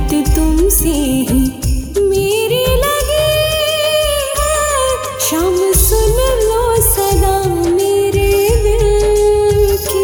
प्रीत तुमसे ही मेरी लगी है। शाम सुन लो सदा मेरे दिल की।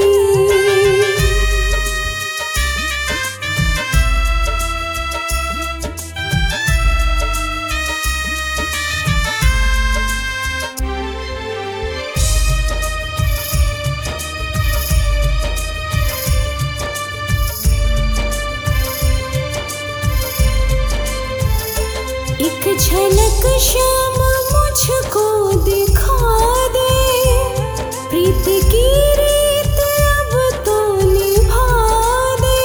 एक झलक शाम मुझको दिखा दे, प्रीत की रीत अब तो निभा दे।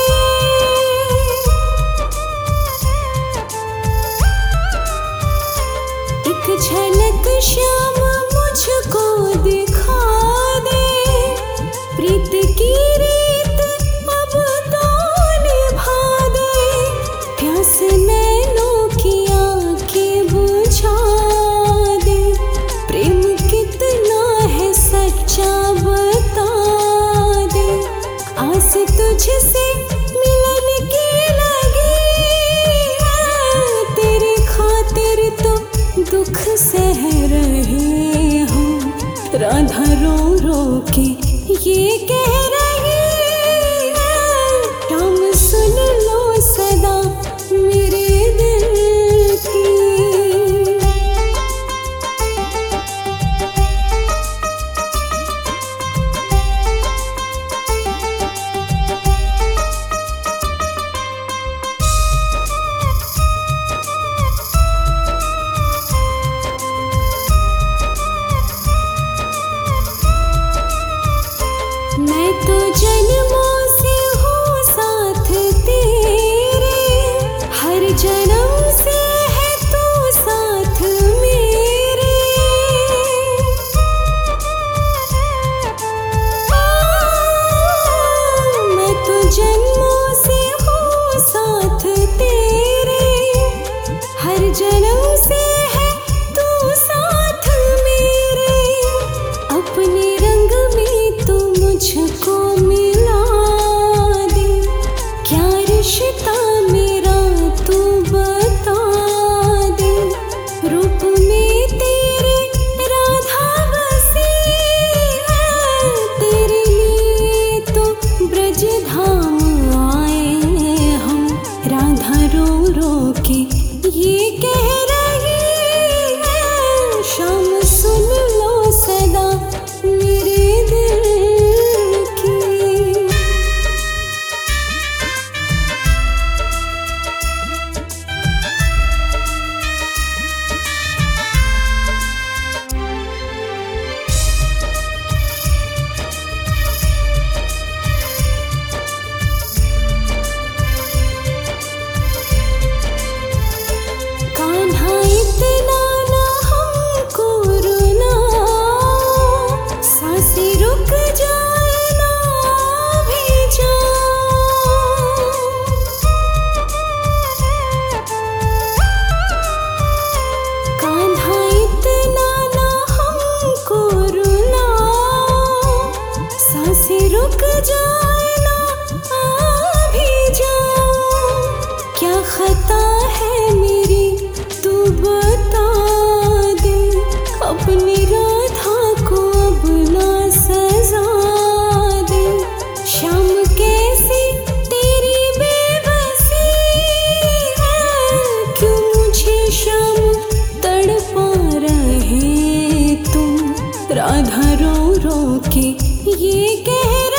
एक झलक शाम मुझको दिखा दे, प्रीत की रीत अब तो निभा दे। प्यास नैनों की बुझा दे, प्रेम कितना है सच्चा बता दे। आस तुझसे मिलन की लगी है, तेरी खातिर तो दुख सह रहे हम। राधा रो रो के ये कह रही है, शाम सुन लो सदा मेरे दिल की। मैं तो जन्मों से हूँ साथ तेरे, हर जन्म से है तू साथ मेरे। मैं तो जन्मों से हूँ साथ तेरे, हर जन्म से है तू साथ मेरे। अपने रंग में तू मुझको मिला दे, क्या रिश्ता मेरा तू बता दे। रूप में तेरे राधा बसी है, तेरे लिए तो ब्रज धाम आए हम। राधा रो रो के ये कह रही है, शाम सुन लो सदा मेरे दिल की। कान्हा इतना ना हमको रुला, सांसें रुक जाए ना भी जा। कान्हा इतना ना हमको रुला, सांसें रुक जाए ना भी जा। क्या खता है मेरी तू बता दे, अपनी राधा को अब ना सजा दे। शाम कैसी तेरी बेबसी है, क्यों मुझे शाम तड़पा रहे तुम। राधा रो रो के ये कह